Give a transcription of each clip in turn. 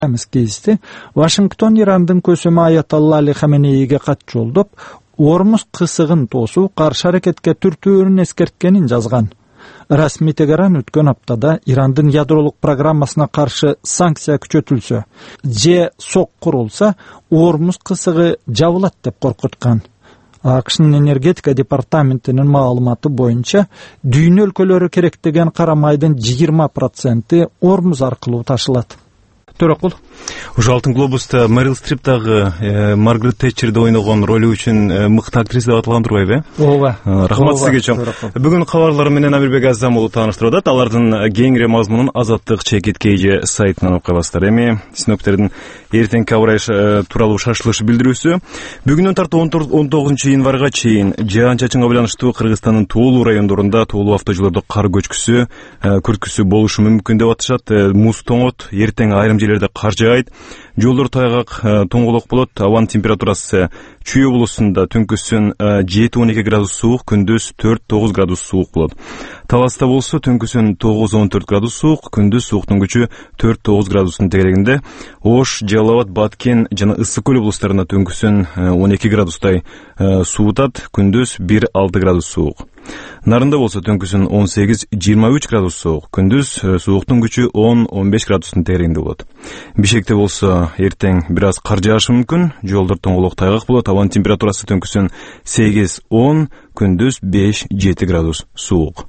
кездесті. Вашингтон Ирандын көсемі Аятолла Али Хаменейге кат жолдоп, Ормуз кысыгын тосуу каршы аракетке түртүүрүн эскерткенин жазган. Расмий Тегеран өткөн аптада Ирандын ядролук программасына каршы санкция күчөтүлсө, же сок курулса, Ормуз кысыгы жабылат деп коркуткан. АКШнын энергетика департаментинин маалыматы боюнча, дүйнө өлкөлөрү керектеген кара майдын 20% Ормуз аркылуу ташылат. Төрөкул. Ушу Алтын глобуста Мэрил Стриптагы Маргарет Тэтчерде ойногон ролу үчүн мыкты актриса деп аталган турбайбы? Ооба. Рахмат сизге чоң. Бүгүн кабарлар менен Амирбек Азам уулу тааныштырып атат. Алардын кеңири мазмунун Азаттык чекит KG сайтынан окуй аласыздар. Эми синоптиктердин эртеңки аба ырайы тууралуу шашылыш билдирүүсү. Бүгүнөн тартып 19 январга чейин жаан-чачынга байланыштуу Кыргызстандын тоолуу райондорунда тоолуу автожолдордо кар көчкүсү, күрткүсү болушу мүмкүн деп атышат. Муз тоңот, эртең айрым жерлерде кар жаайт. Жолдор тайгак, тоңголок болот. Абанын температурасы Чүй облусунда түнкүсүн 7-12 градус суук, күндүз 4-9 градус суук болот. Таласта болсо түнкүсүн 9-14 градус суук, күндүз сууктун күчү 4-9 градустун тегерегинде. Ош, Жалал абад, Баткен жана Ысык көл облустарында түнкүсүн 12 градустай суутат, күндүз 1-6 градус суук. Нарында болсо түнкүсүн 18-23 градус суук, күндүз сууктун күчү 10-15 градустун тегерегинде болот. Бишкекте болсо эртең бир аз кар жаашы мүмкүн, жолдор тоңголок тайгак болот. Абанын температурасы түнкүсүн 8-10, күндүз 5-7 градус суук.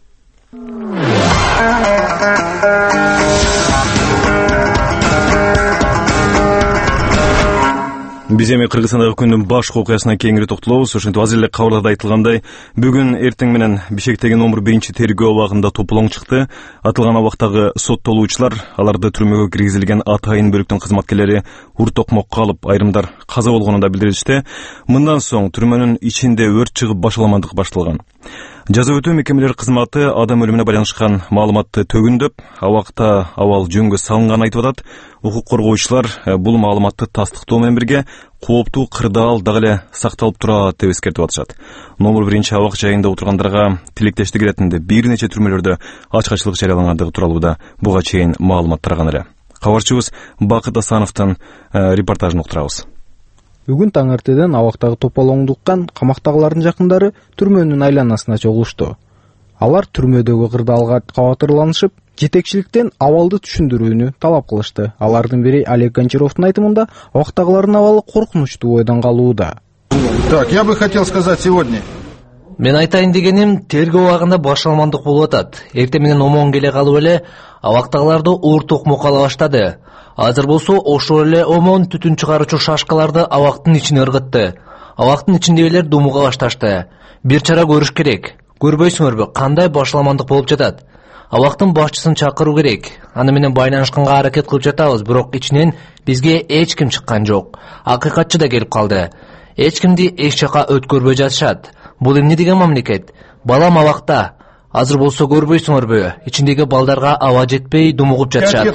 Биз эми Кыргызстандагы күндүн башкы окуясына кеңири токтолобуз. Ошентип азыр эле кабарда айтылгандай, бүгүн эртең менен Бишкектеги номер 1-тергөө абагында тополоң чыкты. Атылган абактагы соттолуучулар, аларды түрмөгө киргизилген атайын бөлүктүн кызматкерлери уртокмокко алып, айрымдар каза болгонун да билдиришти. Мындан соң түрмөнүн ичинде өрт чыгып башаламандык башталган. Жаза өтүү мекемелери кызматы адам өлүмүнө байланышкан маалыматты төгүндөп, абакта абал жөнгө салынганын айтып атат. Укук коргоочулар бул маалыматты тастыктоо менен бирге кооптуу кырдаал дагы эле сакталып турат деп эскертип атышат. Номер 1-абак жайында отургандарга тилектештик иретинде бир нече түрмөлөрдө ачкачылык жарыялангандыгы тууралуу да буга чейин маалымат тараган эле. Кабарчыбыз Бакыт Асановдун репортажын уктурабыз. Бүгүн таң эртеден абактагы тополоңдуккан камактагылардын жакындары түрмөнүн айланасына чогулушту. Алар түрмөдөгү кырдаалга кабатырланышып, жетекчиликтен абалды түшүндүрүүнү талап кылышты. Алардын бири Олег Гончаровдун айтымында, абактагылардын абалы коркунучтуу ойдон калууда. Так, я бы хотел сказать сегодня. Мен айтайын дегеним, тергөө убагында башаламандык болуп атат. Эртең менен омон келе калып эле абактагыларды ортокмок ала баштады. Азыр болсо ошол эле омон түтүн чыгаруучу шашкаларды абактын ичине ыргытты. Абактын ичиндегилер думуга башташты. Бир чара көрүш керек. Көрбөйсүңөрбү, кандай башаламандык болуп жатат? Абактын башчысын чакыруу керек. Аны менен байланышканга аракет кылып жатабыз, бирок ичинен бизге эч ким чыккан жок. Акыйкатчы да келип калды. Эч кимди эч жака өткөрбөй жатышат. Бул эмне деген мамлекет? Балам абакта. Азыр болсо көрбөйсүңөрбү, ичиндеги балдарга аба жетпей думугуп жатышат.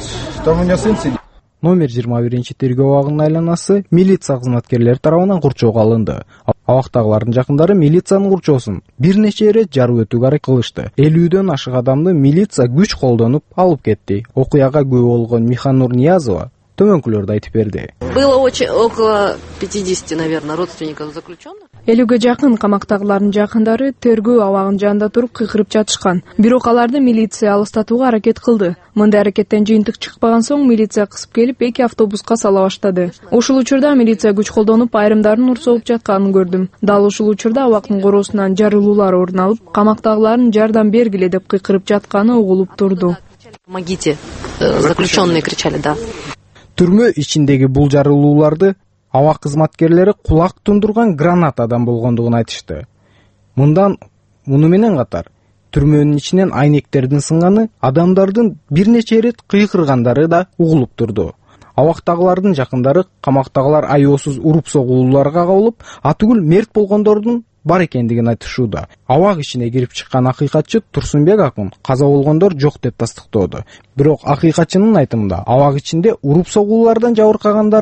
Номер 21-тергөө абагынын айланасы милиция кызматкерлери тарабынан курчоого алынды. Абактагылардын жакындары милициянын курчоосун бир нече ирет жарып өтүүгө аракет кылышты. 50дөн ашык адамды милиция күч колдонуп алып кетти. Окуяга күбө болгон Миханур Ниязова төмөнкүлөрдү айтып берди. Было около 50, наверное, родственников заключенных. 50ге жакын камактагылардын жакындары тергөө абагынын жанында туруп кыйкырып жатышкан. Бирок аларды милиция алыстатууга аракет кылды. Мындай аракеттен жыйынтык чыкпаган соң милиция кысып келип 2 автобуска сала баштады. Ушул учурда милиция күч колдонуп айрымдарын урсоогуп жатканын көрдүм. Дал ушул учурда абактын короосунан жарылуулар орун алып, камактагылардын жардам бергиле деп кыйкырып жатканы угулуп турду. Помогите, заключенные кричали, да. Түрмө ичиндеги бул жарылууларды абак кызматкерлери кулак тундурган гранатадан болгондугун айтышты. Муну менен катар түрмөнүн ичинен айнектердин сынганы, адамдардын бир нече ирет кыйкыргандары да угулуп турду. Абактагылардын жакындары камактагылар аеосуз уруп согууларга кабылып, атүгүл мерт болгондордун бар экендигин айтышууда. Абак ичине кирип чыккан акыйкатчы Турсунбек акын каза болгондор жок деп тастыктоодо. Бирок акыйкатчынын айтымында абак ичинде уруп согуулардан жабыркагандар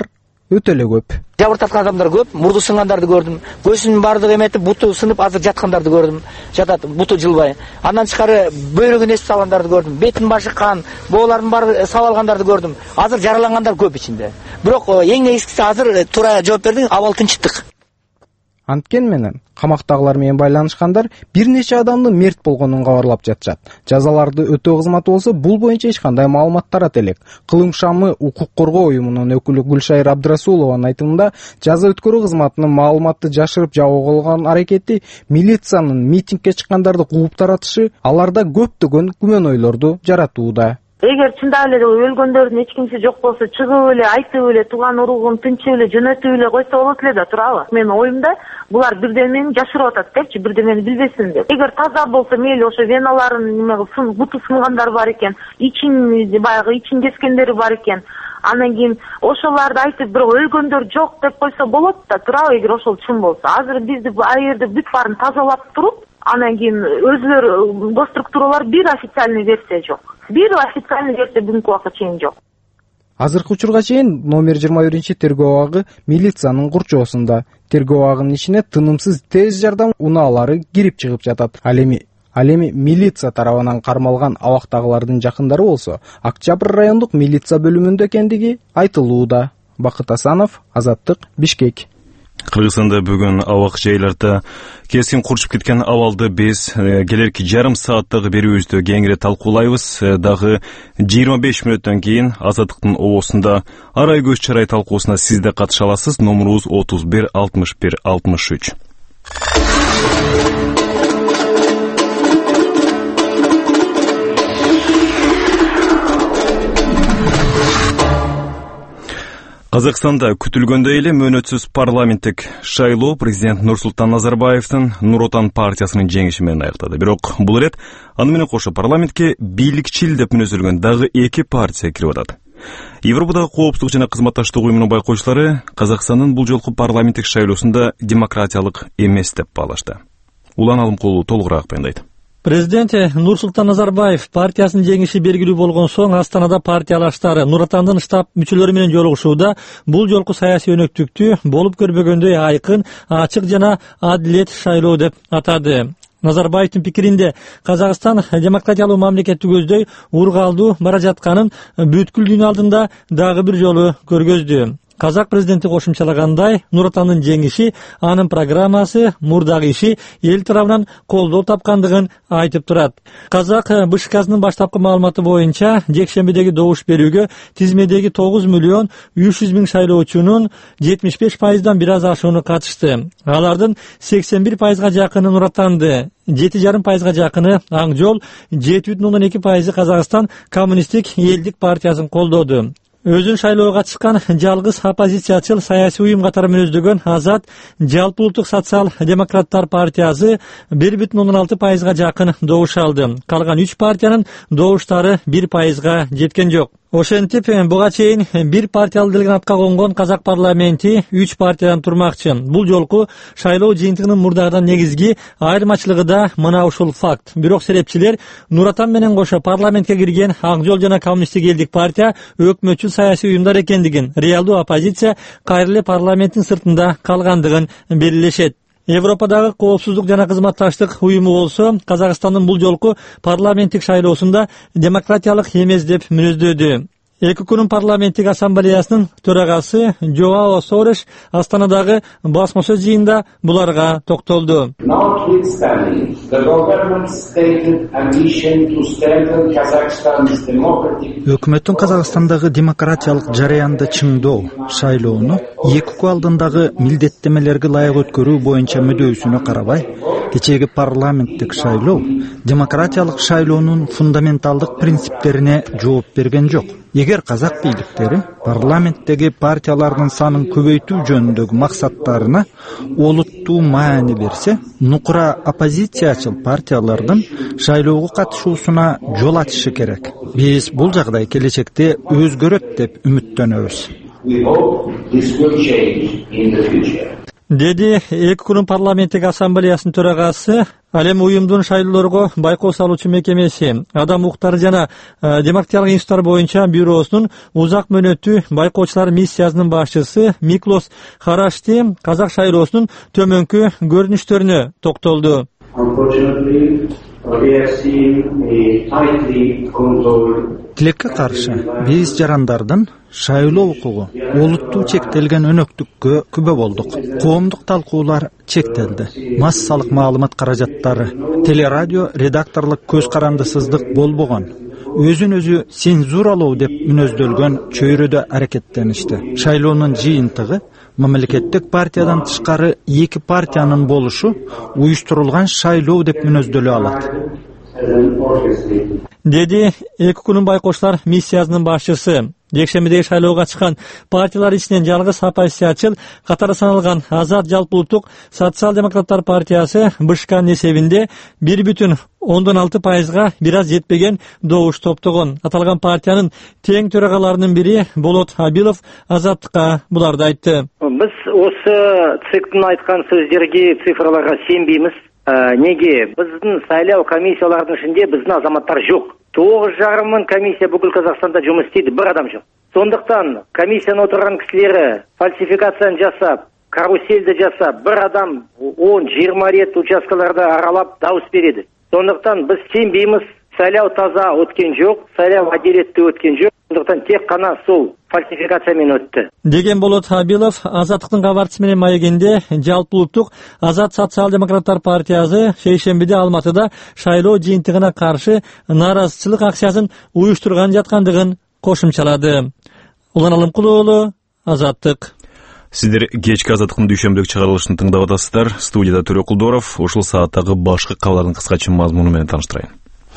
өтө эле көп. Жабыр тарткан адамдар көп, мурду сынгандарды көрдүм. Көзүнүн бардыгы эметип, буту сынып, азыр жаткандарды көрдүм. Жатат, буту жылбай. Андан тышкары бөйрөгүн эсип салгандарды көрдүм. Бетин башы кан, боолардын баары сабалгандарды көрдүм. Азыр жаралангандар көп ичинде. Бирок эң негизгиси азыр туура жооп бердиң, абал тынчтык. Анткени менен камактагылар менен байланышкандар бир нече адамдын мерт болгонун кабарлап жатышат. Жазаларды өтөө кызматы болсо бул боюнча эч кандай маалымат тарат элек. Кылым Шамы укук коргоо уюмунун өкүлү Гүлшайыр Абдрасулованын айтымында, жаза өткөрүү кызматынын маалыматты жашырып жабууга кылган аракети милициянын митингге чыккандарды кууп таратышы аларда көптөгөн күмөнөйлөрдү жаратууда. Эгер чындап эле өлгөндөрдүн эч кимси жок болсо, чыгып эле айтып эле тууган уругун тынчып эле жөнөтүп эле койсо болот эле да, туурабы? Менин оюмда булар бирдемени жашырып атат депчи, бирдемени билбесин деп. Эгер таза болсо, мейли ошо веналарын буту сынгандар бар экен, баягы ичин кескендери бар экен. Анан кийин ошолорду айтып, бирок өлгөндөр жок деп койсо болот да, туурабы? Эгер ошол чын болсо, азыр бизди аерде бүт баарын тазалап туруп, анан кийин өзүлөр госструктуралар бир официальный версия жок. Бир официальный версия бүгүнкү убакка чейин жок. Азыркы учурга чейин номер 21 тергөө абагы милициянын курчоосунда. Тергөө абагынын ичине тынымсыз тез жардам унаалары кирип чыгып жатат. Ал эми милиция тарабынан кармалган абактагылардын жакындары болсо Октябрь райондук милиция бөлүмүндө экендиги айтылууда. Бакыт Асанов, Азаттык, Бишкек. Кыргызстанда бүгүн абак жайларда кескин курчуп кеткен абалды биз келерки жарым сааттагы берүүбүздө кеңири талкуулайбыз. Дагы 25 мүнөттөн кийин Азаттыктын обосунда арай көз чарай талкуусуна сиз да катыша аласыз. Номурубуз 31 61 63. Казакстанда күтүлгөндөй эле мөөнөтсүз парламенттик шайлоо президент Нурсултан Назарбаевдин Нур Отан партиясынын жеңиши менен аяктады. Бирок бул ирет аны менен кошо парламентке бийликчил деп мүнөздөлгөн дагы 2 партия кирип атат. Европадагы коопсуздук жана кызматташтык уюмунун байкоочулары Казакстандын бул жолку парламенттик шайлоосунда демократиялык эмес деп баалашты. Улан Алымкулу толугураак баяндайт. Президент Нурсултан Назарбаев партиясынын жеңиши белгилүү болгон соң Астанада партиялаштары Нур Отандын штаб мүчөлөрү менен жолугушууда бул жолку саясий өнөктүктү болуп көрбөгөндөй айкын, ачык жана адилет шайлоо деп атады. Назарбаевдин пикиринде Казакстан демократиялуу мамлекетти көздөй ургалдуу бара жатканын бүткүл дүйнө алдында дагы бир жолу көргөздү. Казак президенти кошумчалагандай, Нур Отандын жеңиши, анын программасы, мурдагы иши эл тарабынан колдоо тапкандыгын айтып турат. Казак БШКсынын баштапкы маалыматы боюнча, жекшембидеги добуш берүүгө тизмедеги 9 миллион 300 миң шайлоочунун 75%дан бир аз ашууну катышты. Алардын 81%га жакыны Нур Отанды, 7,5%га жакыны Ак жол, 7,2% Казакстан коммунисттик элдик партиясын колдоду. Өзүн шайлоого чыккан жалгыз оппозициячыл саясий уюм катары мүнөздөгөн Азат жалпы улуттук социал-демократтар партиясы 1,6%га жакын добуш алды. Калган 3 партиянын добуштары 1%га жеткен жок. Ошентип, буга чейин бир партиялуу делегатка конгон Казак парламенти 3 партиядан турмакчы. Бул жолку шайлоо жыйынтыгынын мурдагыдан негизги айырмачылыгы да мына ушул факт. Бирок серепчилер Нур Отан менен кошо парламентке кирген Ак жол жана коммунисттик элдик партия өкмөтчүл саясий уюмдар экендигин, реалдуу оппозиция кайра эле парламенттин сыртында калгандыгын белгилешет. Европадагы коопсуздук жана кызматташтык уюму болсо Казакстандын бул жолку парламенттик шайлоосунда демократиялык эмес деп мүнөздөдү. Эки күнүн парламенттик ассамблеясынын төрагасы Жоао Сореш Астанадагы басма сөз жыйында буларга токтолду. Өкмөттүн Казакстандагы демократиялык жараянды чыңдоо шайлоону 2 күн алдындагы милдеттемелерге ылайык өткөрүү боюнча мүдөөсүнө карабай, кечээги парламенттик шайлоо демократиялык шайлоонун фундаменталдык принциптерине жооп берген жок. Эгер казак бийликтери парламенттеги партиялардын санын көбөйтүү жөнүндөгү максаттарына олуттуу маани берсе, нукура оппозициячыл партиялардын шайлоого катышуусуна жол ачышы керек. Биз бул жагдай келечекте өзгөрөт деп үмүттөнөбүз. деди эки күнүн парламенттик ассамблеясынын төрагасы. Ал эми уюмдун шайлоолорго байкоо салуучу мекемеси Адам укуктары жана демократиялык институттар боюнча бюросунун узак мөөнөттүү байкоочулар миссиясынын башчысы Миклос Харашти казак шайлоосунун төмөнкү көрүнүштөрүнө токтолду. Тилекке каршы биз жарандардын шайлоо укугу олуттуу чектелген өнөктүккө күбө болдук. Коомдук талкуулар чектелди. Массалык маалымат каражаттары, телерадио редакторлук көз карандысыздык болбогон. Өзүн өзү цензуралоо деп мүнөздөлгөн чөйрөдө аракеттеништи. Шайлоонун жыйынтыгы мамлекеттик партиядан тышкары эки партиянын болушу уюштурулган шайлоо деп мүнөздөлө алат. Деди эки күнүн байкоочулар миссиясынын башчысы. Жекшембидеги шайлоого чыккан партиялар ичинен жалгыз оппозициячыл катары саналган Азат жалпы улуттук социал-демократтар партиясы БШКнын эсебинде 1,6%га бир аз жетпеген добуш топтогон. Аталган партиянын тең төрагаларынын бири Болот Абилов Азаттыкка буларды айтты. Биз осы ЦИКтин айткан сөздөргө, цифрларга сенбейбиз. Неге? Биздин сайлоо комиссияларынын ичинде биздин азаматтар жок. 9,5 мың комиссия бүкіл Қазақстанда жұмыс істейді, бір адам жоқ. Сондықтан комиссияны отырған кісілері фальсификацияны жасап, карусельді жасап, бір адам 10-20 рет учаскаларда аралап дауыс береді. Сондықтан біз сенбейміз, сайлау таза өткен жоқ, сайлау әділетті өткен жоқ. Сондықтан тек қана сол фальсификациямен өтті. Деген Болот Абилов Азаттыктын кабарчысы менен маегинде жалпы улуттук Азат социал-демократтар партиясы шейшембиде Алматыда шайлоо жыйынтыгына каршы нааразычылык акциясын уюштурган жаткандыгын кошумчалады. Улан Алымкулуу уулу, Азаттык. Сиздер кечки Азаттыктын дүйшөмбүдөгү чыгарылышын тыңдап атасыздар. Студияда Төрөкулдоров. Ушул сааттагы башкы кабарлардын кыскача мазмуну менен тааныштырайын.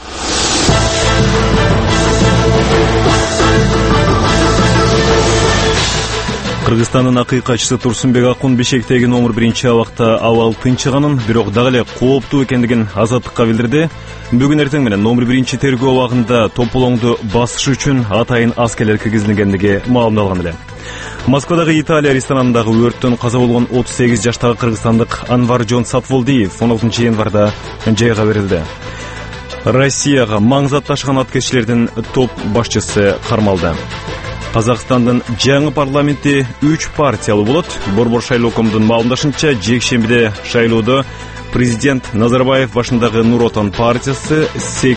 Кыргызстандын акыйкачысы Турсунбек Акун Бишкектеги номер 1-абакта абал тынчыганын, бирок дагы эле кооптуу экендигин Азаттыкка билдирди. Бүгүн эртең менен номер 1 тергөө абагында тополоңду басыш үчүн атайын аскерлер киргизилгендиги маалымдалган эле. Москвадагы Италия ресторанындагы өрттөн каза болгон 38 жаштагы кыргызстандык Анваржон Сатволдиев 16 январда жайга берилди. Россияга маңзат ташыган аткечилердин топ башчысы кармалды. Казакстандын жаңы парламенти 3 партиялуу болот. Борбор шайлоо комитетинин маалымдашынча, жекшембиде шайлоодо президент Назарбаев башындагы Нур Отан партиясы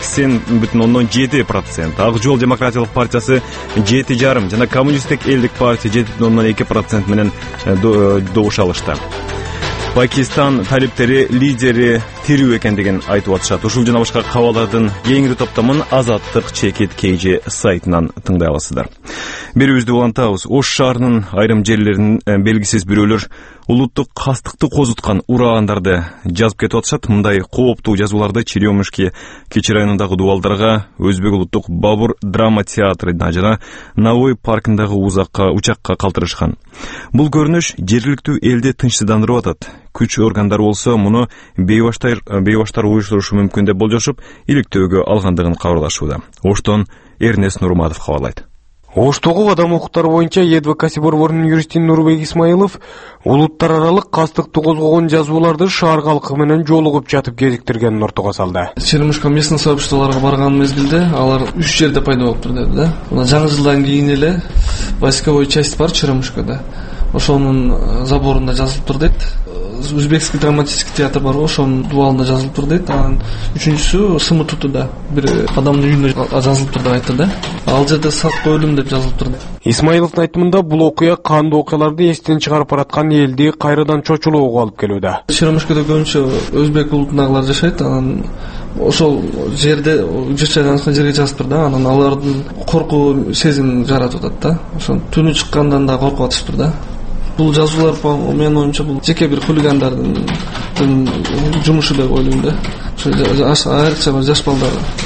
80,7%, Ак жол демократиялык партиясы 7,5% жана коммунисттик элдик партия 7,2% менен добуш алышты. Пакистан талиптери лидери тирүү экендигин айтып атышат. Ушул жана башка кабарлардын кеңири топтомун Азаттык чекит KG сайтынан тыңдай аласыздар. Берүүбүздү улантабыз. Ош шаарынын айрым жерлеринин белгисиз бирөөлөр улуттук кастыкты козуткан урагандарды жазып кетип атышат. Мындай кооптуу жазууларды Черемушки Кечи районундагы дубалдарга, Өзбек улуттук Бабур драма театрына жана Навой паркындагы учакка калтырышкан. Бул көрүнүш жергиликтүү элди тынчсыздандырып атат. Күч органдары болсо муну бейбаштар уюштурушу мүмкүн деп болжошуп, иликтөөгө алгандыгын кабарлашууда. Оштон Эрнест Нурматов кабарлайт. Оштогу адам укуктары боюнча адвокасы борборунун юристи Нурбек Исмаилов улуттар аралык кастыкты козгогон жазууларды шаар калкы менен жолугуп жатып кезиктиргенин ортого салды. Черемушка местный сообществолорго барган мезгилде алар 3 жерде пайда болуптур деди да. Мына жаңы жылдан кийин эле войсковой часть бар Черемушкада. Ошонун заборунда жазылыптыр дейт. Өзбекский драматический театр бар, ошонун дубалында жазылыптыр дейт. Анан үчүнчүсү Сымытутуда бир адамдын үйүндө жазылыптыр деп айтты да. Ал жерде сатка өлүм деп жазылыптыр. Исмаиловдун айтымында бул окуя кандуу окуяларды эстен чыгарып бараткан элди кайрадан чочулоого алып келүүдө. Черемушкада көбүнчө өзбек улутундагылар жашайт. Анан ошол жерде жашаган жерге жазыптыр да. Анан алардын коркуу сезимин жаратып атат да. Ошон түнү чыккандан да коркуп атыштыр да. Бул жазуулар менин оюмча бул жеке бир хулигандардын жумушу деп ойлойм да. Айрыкча жаш балдар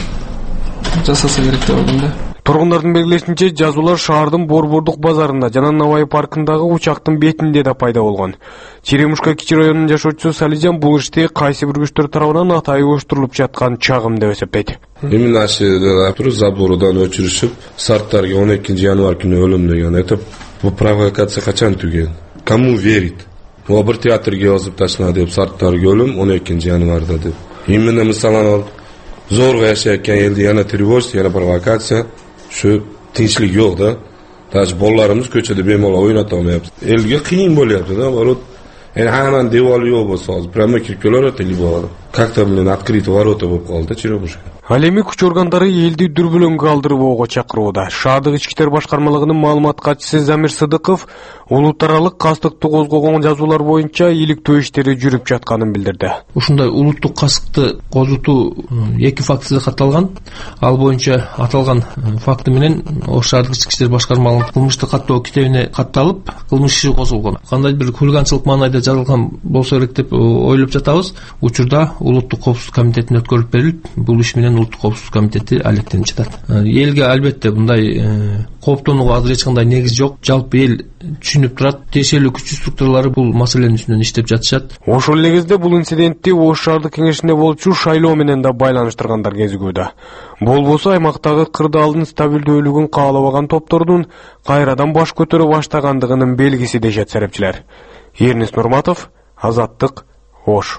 жасаса керек деп ойлойм да. Тургундардын белгилешинче, жазуулар шаардын Борбордук базарында жана Навай паркындагы учактын бетинде да пайда болгон. Черемушка Кичи районунун жашоочусу Салижан бул ишти кайсы бир күчтөр тарабынан атайы уюштурулуп жаткан чагым деп эсептейт. Эмне ашыгы заборунан өчүрүшүп, сарттарга 12 январь күнү өлүм деген айтып, бул провокация качан түгел? Кому верит? O bir teatrga yozib tashlana deb Sartarga o'lim 12 yanvarda deb. Endi masalan zo'rg'a yashayotgan elda yana trevoj, yana provokatsiya, shu tinchlik yo'q-da. Taj bolalarimiz ko'chada bemalol o'ynata olmayapti. Elga qiyin bo'lyapti-da, ворот. Yani hemen devali yo'q bo'lsa, prямо kirib kelardi libor. Как-то блин открытый ворота bo'lib qoldi, Черемушка. Ал эми күч органдары элди дүрбөлөңгө алдырбоого чакырууда. Шаардык ички иштер башкармалыгынын маалымат катчысы Замир Сыдыков улут аралык кастыкты козгогон жазуулар боюнча иликтөө иштери жүрүп жатканын билдирди. Ушундай улуттук кастыкты козутуу 2 фактысы катталган. Ал боюнча аталган факты менен Ош шаардык ички иштер башкармалыгынын кылмыштык каттоо китебине катталып, кылмыш иши козулган. Кандай бир хулиганчылык маанайда жазылган болсо керек деп ойлоп жатабыз. Учурда улуттук коопсуздук комитетине өткөрүлүп берилип, бул иш менен улуттук коопсуздук комитети алектенип жатат. Элге албетте мындай кооптонууга азыр эч кандай негиз жок. Жалпы эл түшүнүп турат, тиешелүү күч структуралары бул маселенин үстүнөн иштеп жатышат. Ошол эле кезде бул инцидентти Ош шаардык кеңешинде болчу шайлоо менен да байланыштыргандар кезигүүдө. Болбосо аймактагы кырдаалдын стабилдүүлүгүн каалабаган топтордун кайрадан баш көтөрө баштагандыгынын белгиси дешет серепчилер. Эрнис Нурматов, Азаттык, Ош.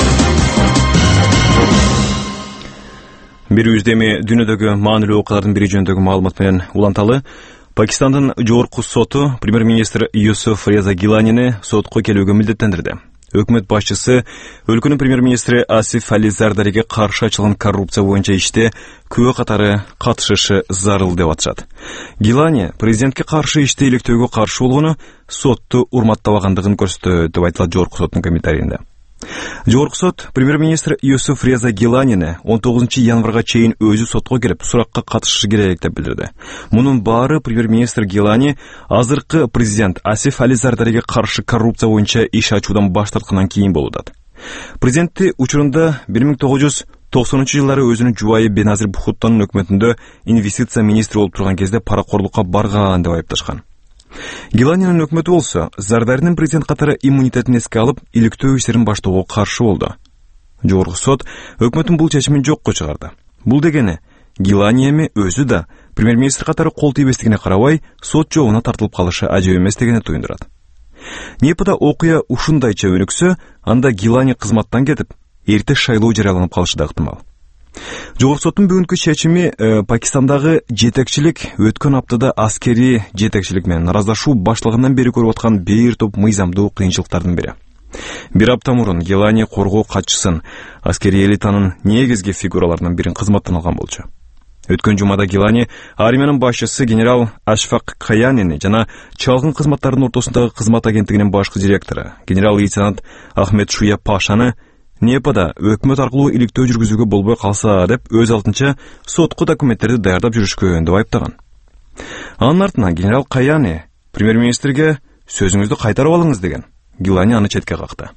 Бир үздеми дүйнөдөгү маанилүү окуялардын бири жөнүндөгү маалымат менен уланталы. Пакистандын жогорку соту премьер-министр Юсуф Реза Гиланини сотко келүүгө милдеттендирди. Өкмөт башчысы өлкөнүн премьер-министри Асиф Али Зардариге каршы ачылган коррупция боюнча иште күбө катары катышышы зарыл деп атышат. Гилани президентке каршы иште иликтөөгө каршы болгону сотту урматтабагандыгын көрсөттү деп айтылат жогорку соттун комментарийинде. Жогорку сот премьер-министр Юсуф Реза Гиланини 19 январга чейин өзү сотко келип суракка катышышы керек деп билдирди. Мунун баары премьер-министр Гилани азыркы президент Асиф Али Зардариге каршы коррупция боюнча иш ачуудан баш тарткандан кийин болууда. Президенти учурунда 1990-жылдары өзүнүн жубайы Беназир Бхуттонун өкмөтүндө инвестиция министри болуп турган кезде паракорлукка барган деп айыпташкан. Гиланинин өкмөтү болсо Зардаринин президент катары иммунитетин эске алып, иликтөө иштерин баштоого каршы болду. Жогорку сот өкмөттүн бул чечимин жокко чыгарды. Бул дегени Гилани эми өзү да премьер-министр катары кол тийбестигине карабай, сот жообуна тартылып калышы ажып эмес дегени туюндурат. Непада окуя ушундайча өнүксө, анда Гилани кызматтан кетип, эрте шайлоо жарыяланып калышы да ыктымал. Жогорку соттун бүгүнкү чечими Пакистандагы жетекчилик өткөн аптада аскери жетекчилик менен наразылашуу башталгандан бери көрүп аткан бир топ мыйзамдуу кыйынчылыктардын бири. Бир апта мурун Гилани коргоо катчысын, аскери элитанын негизги фигураларынын бирин кызматтан алган болчу. Өткөн жумада Гилани армиянын башчысы генерал Ашфак Каянини жана чалгын кызматтардын ортосундагы кызмат агенттигинин башкы директору генерал-лейтенант Ахмед Шуя Пашаны Непада өкмөт аркылуу иликтөө жүргүзүүгө болбой калса деп өз алдынча сотко документтерди даярдап жүрүшкөн деп айыптаган. Анын артынан генерал Каяни премьер-министрге сөзүңүздү кайтарып алыңыз деген. Гилани аны четке какты.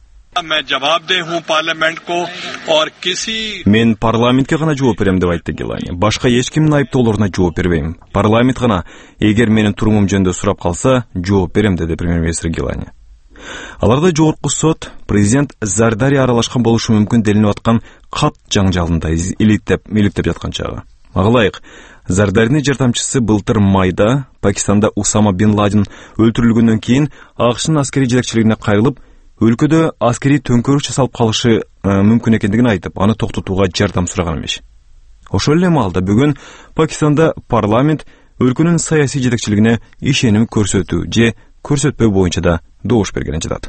Мен парламентке гана жооп берем деп айтты Гилани. Башка эч кимдин айыптоолоруна жооп бербейм. Парламент гана эгер менин турумум жөнүндө сурап калса, жооп берем деди премьер-министр Гилани. Аларда жогорку сот президент Зардари аралашкан болушу мүмкүн делинип аткан кат жаңжалында иликтеп жаткан чагы. Аглайык, Зардаринин жардамчысы былтыр майда Пакистанда Усама бин Ладен өлтүрүлгөндөн кийин АКШнын аскери жетекчилигине кайрылып, өлкөдө аскери төңкөрүш жасалып калышы мүмкүн экендигин айтып, аны токтотууга жардам сураган эмес. Ошол эле маалда бүгүн Пакистанда парламент өлкөнүн саясий жетекчилигине ишеним көрсөтүү же көрсөтпөө боюнча да добуш бергенин жатат.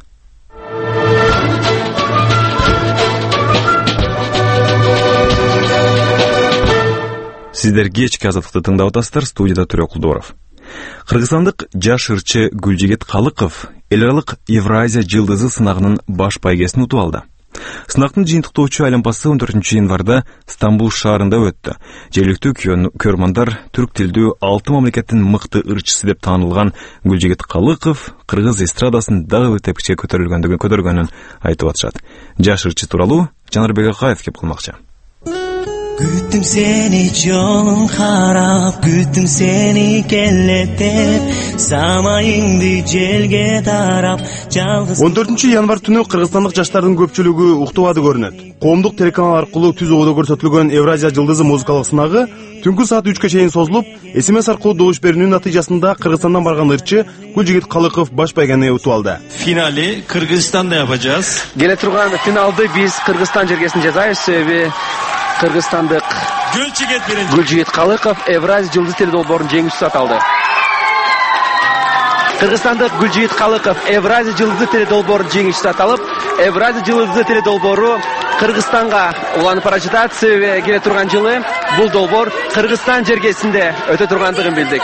Сиздер кечки азаттыкты тыңдап атасыздар, студияда Төрө Кулдоров. Кыргызстандык жаш ырчы Гүлжигит Калыков эл аралык Евразия жылдызы сынагынын баш байгесин утуп алды. Сынактын жыйынтыктоочу айланпасы 14 январда Стамбул шаарында өттү. Жергиликтүү көрмандар түрк тилдүү 6 мамлекеттин мыкты ырчысы деп таанылган Гүлжигит Калыков кыргыз эстрадасын дагы тепкиче көтөргөнүн айтып атышат. Жаш ырчы тууралуу Жанарбек Акаев кеп кылмакчы. Күттүм сени жолун карап, күттүм сени келеттеп, самайыңды желге тарап, жалгыз. 14 январь түнү кыргызстандык жаштардын көпчүлүгү уктубады көрүнөт. Коомдук телеканал аркылуу түз убада көрсөтүлгөн Евразия жылдызы музыкалык сынагы түнкү саат 3-кө чейин созулуп, СМС аркылуу добуш берүүнүн натыйжасында Кыргызстандан барган ырчы Гүлжигит Калыков баш байгени утуп алды. Финали Кыргызстанда yapacağız. Келе турган финалды биз Кыргызстан жергесинде жасайбыз, себеби кыргызстандык Гүлжигит Калыков Евразия жылдыз теледолбоорунун жеңүүчүсү аталды. Кыргызстандык Гүлжигит Калыков Евразия жылдызы теледолбоорунун жеңүүчүсү аталып, Евразия жылдызы теледолбоору Кыргызстанга уланып бара жатат, себеби келе турган жылы бул долбоор Кыргызстан жергесинде өтө тургандыгын билдик.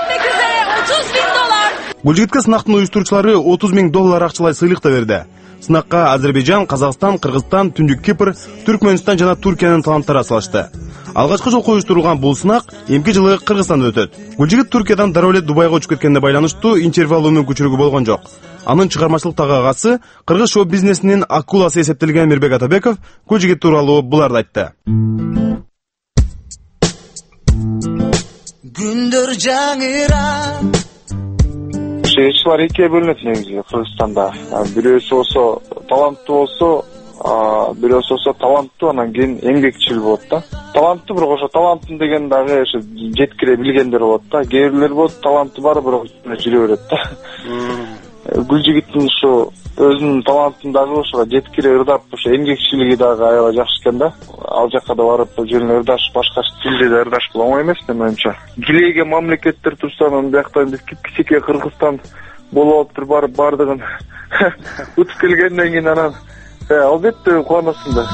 Гүлжигитке сынактын уюштуруучулары $30,000 акчалай сыйлык да берди. Сынакка Азербайжан, Казакстан, Кыргызстан, Түндүк Кипр, Түркмөнстан жана Түркиянын таланттары атышты. Алгачкы жолу уюштурулган бул сынак эмки жылы Кыргызстанда өтөт. Гүлжигит Түркиядан дароо эле Дубайга учуп кеткенде байланыштуу интервью алуу мүмкүнчүлүгү болгон жок. Анын чыгармачылыктагы агасы, кыргыз шоу бизнесинин акуласы эсептелген Мирбек Атабеков Гүлжигит тууралуу буларды айтты. Күндөр жаңыра. Шеечилер экиге бөлүнөт негизи Кыргызстанда. Бирөөсү болсо таланттуу болсо, бирөөсү болсо таланттуу, анан кийин эмгекчил болот да. Таланттуу бирок ошо талантын деген дагы ошо жеткире билгендер болот да. Кээ бирлер болот таланты бар бирок жүрө берет да. Гүлжигиттин ошо өзүнүн талантын дагы ошого жеткире ырдап, ошо эмгекчилиги дагы аябай жакшы экен да. Ал жакка да барып жерин ырдаш, башка тилде да ырдаш бул оңой эмес деп менимче. Килейге мамлекеттер турса, анан бияктан биз кичике Кыргызстан болуп туруп барып бардыгын утуп келгенден кийин анан албетте кубанасың да.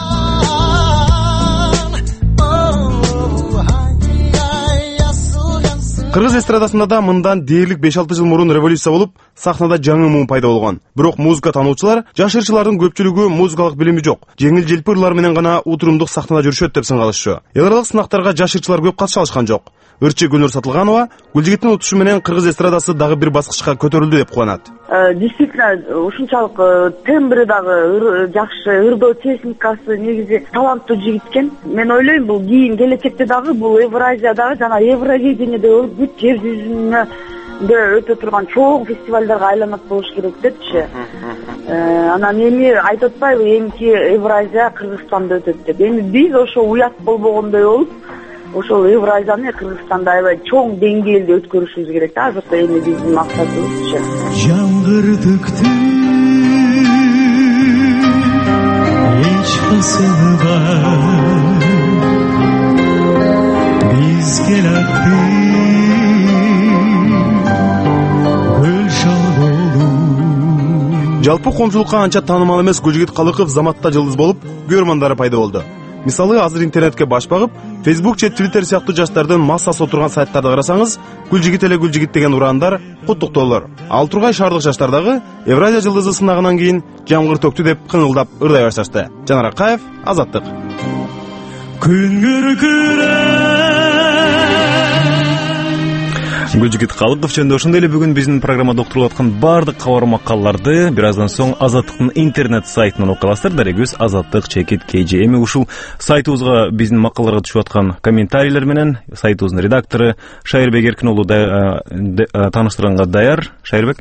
Кыргыз эстрадасында да мындан дээрлик 5-6 жыл мурун революция болуп, сахнада жаңы муун пайда болгон. Бирок музыка таануучулар жаш ырчылардын көпчүлүгү музыкалык билими жок, жеңил желпи ырлар менен гана утурумдук сахнада жүрүшөт деп сынгалышчу. Эл аралык сынактарга жаш ырчылар көп катыша алышкан жок. Ырчы Гүлнур Сатылганова Гүлжигиттин утушу менен кыргыз эстрадасы дагы бир баскычка көтөрүлдү деп кубанат. Действительно, ушунчалык тембри дагы жакшы, ырдоо техникасы негизи таланттуу жигит экен. Мен ойлойм, бул кийин келечекте дагы бул Евразиядагы жана Евровидениеде бүт жер жүзүндө өтө турган чоң фестивалдарга айланат болуш керек депчи. Анан эми айтып атпайбы, эмки Евразия Кыргызстанда өтөт деп. Эми биз ошо уят болбогондой болуп, ошол Евразияны Кыргызстанда аябай чоң деңгээлде өткөрүшүбүз керек да. Азыркы эми биздин максатыбызчы. Жаңгырдыкты эч кысылба биз келатты көл шалболу. Жалпы коомчулукка анча таанымал эмес Гүлжигит Калыков заматта жылдыз болуп, көрмандары пайда болду. Мисалы, азыр интернетке баш багып, Facebook же Twitter сыяктуу жаштардын массасы отурган сайттарды карасаңыз, Гүлжигит эле Гүлжигит деген ураандар куттуктоолор. Ал тургай шаардык жаштар дагы Евразия жылдызы сынагынан кийин жамгыр төктү деп кыңылдап ырдай башташты. Жанар Акаев, Азаттык. Гүлжигит Калыков жөнүндө ошондой эле бүгүн биздин программада уктурулуп аткан баардык кабар макалларды бир аздан соң Азаттыктын интернет сайтынан окуй аласыздар. Дарегүз azattik.kg. Эми ушул сайтыбызга биздин макалларга түшүп аткан комментарийлер менен сайтыбыздын редактору Шайырбек Эркин уулу тааныштырганга даяр. Шайырбек.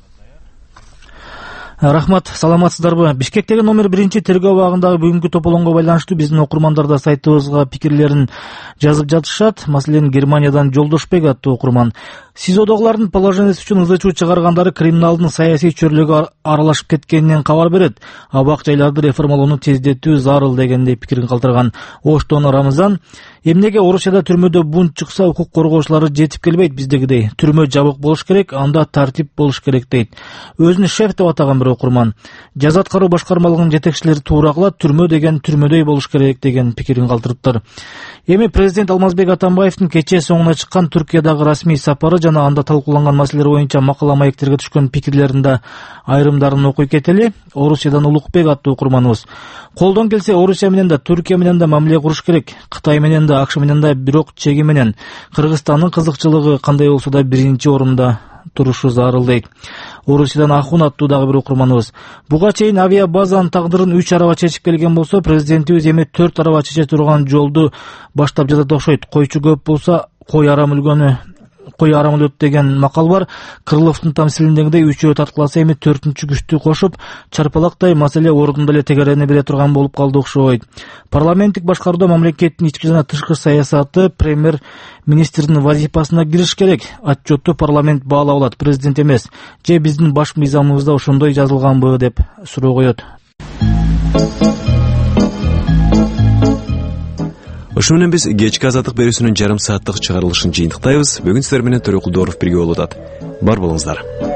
Рахмат, саламатсыздарбы? Бишкектеги номер 1 тергөө абагындагы бүгүнкү тополоңго байланыштуу биздин окурмандар да сайтыбызга пикирлерин жазып жатышат. Маселен, Германиядан Жолдошбек аттуу окурман: СИЗОдогулардын положениясы үчүн ызы-чуу чыгаргандары Криминалдын саясий чөйрөлүгү аралашып кеткенинен кабар берет. Абак жайларды реформалоону тездетүү зарыл дегендей пикирин калтырган Оштон Рамзан: эмнеге Орусияда түрмөдө бунт чыкса, укук коргоочулары жетип келбейт биздегидей? Түрмө жабык болуш керек, анда тартип болуш керек дейт. Өзүн шеф деп атаган бир окурман: жаза аткаруу башкармалыгынын жетекчилери туура кылат, түрмө деген түрмөдөй болуш керек деген пикирин калтырыптыр. Эми президент Алмазбек Атамбаевдин кечээ соңуна чыккан Түркиядагы расмий сапары жана анда талкууланган маселелер боюнча макала маектерге түшкөн пикирлеринде айрымдарын окуй кетели. Орусиядан Улукбек аттуу окурманыбыз: колдон келсе Орусия менен да Түркия менен да мамиле куруш керек. Кытай менен да, АКШ менен да, бирок чеги менен. Кыргызстандын кызыкчылыгы кандай болсо да биринчи орунда турушу зарыл дейт. Орусиядан Ахун аттуу дагы бир окурманыбыз. Буга чейин авиа базанын тагдырын 3 араба чечип келген болсо, президентибиз эми 4 араба чече турган жолду баштап жатат окшойт. Койчу көп болсо кой арам өлөт деген макал бар. Крыловдун тамсилиндегидей 3-өө таткыласа эми 4-күчтү кошуп, чарпалактай маселе ордунда эле тегерене бере турган болуп калды окшойт. Парламенттик башкарууда мамлекеттин ички жана тышкы саясаты премьер-министрдин вазифасына кириш керек. Отчетту парламент баалап алат, президент эмес. Же биздин баш мыйзамыбызда ошондой жазылганбы деп суроо коет. Ошо менен биз кечки азаттык берүүсүнүн жарым сааттык чыгарылышын жыйынтыктайбыз. Бүгүн сиздер менен Төрөкул Дооров бирге болуп атат. Бар болуңуздар.